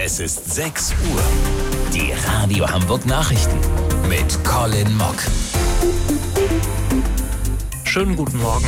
Es ist 6 Uhr. Die Radio Hamburg Nachrichten mit Colin Mock. Schönen guten Morgen.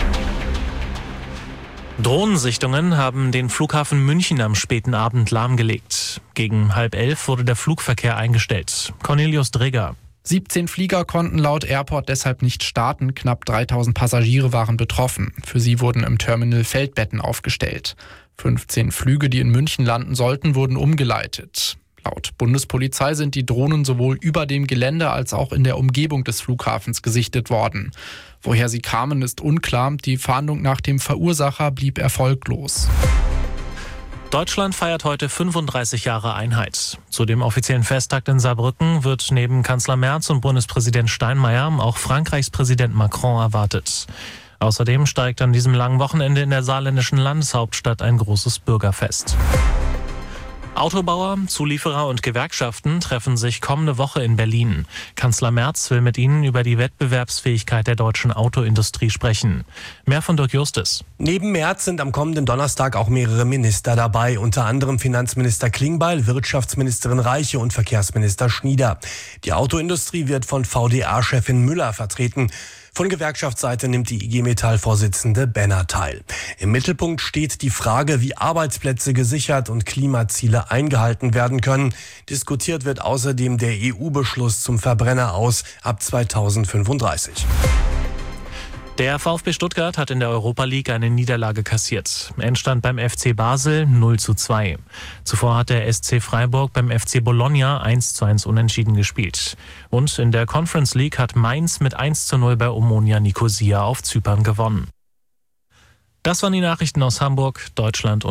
Drohnensichtungen haben den Flughafen München am späten Abend lahmgelegt. Gegen 10:30 wurde der Flugverkehr eingestellt. Cornelius Dreger. 17 Flieger konnten laut Airport deshalb nicht starten. Knapp 3000 Passagiere waren betroffen. Für sie wurden im Terminal Feldbetten aufgestellt. 15 Flüge, die in München landen sollten, wurden umgeleitet. Laut Bundespolizei sind die Drohnen sowohl über dem Gelände als auch in der Umgebung des Flughafens gesichtet worden. Woher sie kamen, ist unklar. Die Fahndung nach dem Verursacher blieb erfolglos. Deutschland feiert heute 35 Jahre Einheit. Zu dem offiziellen Festtag in Saarbrücken wird neben Kanzler Merz und Bundespräsident Steinmeier auch Frankreichs Präsident Macron erwartet. Außerdem steigt an diesem langen Wochenende in der saarländischen Landeshauptstadt ein großes Bürgerfest. Autobauer, Zulieferer und Gewerkschaften treffen sich kommende Woche in Berlin. Kanzler Merz will mit ihnen über die Wettbewerbsfähigkeit der deutschen Autoindustrie sprechen. Mehr von Dirk Justus. Neben Merz sind am kommenden Donnerstag auch mehrere Minister dabei, unter anderem Finanzminister Klingbeil, Wirtschaftsministerin Reiche und Verkehrsminister Schnieder. Die Autoindustrie wird von VDA-Chefin Müller vertreten. Von Gewerkschaftsseite nimmt die IG Metall-Vorsitzende Benner teil. Im Mittelpunkt steht die Frage, wie Arbeitsplätze gesichert und Klimaziele eingehalten werden können. Diskutiert wird außerdem der EU-Beschluss zum Verbrenner aus ab 2035. Der VfB Stuttgart hat in der Europa League eine Niederlage kassiert. Endstand beim FC Basel 0:2. Zuvor hat der SC Freiburg beim FC Bologna 1:1 unentschieden gespielt. Und in der Conference League hat Mainz mit 1:0 bei Omonia Nicosia auf Zypern gewonnen. Das waren die Nachrichten aus Hamburg, Deutschland und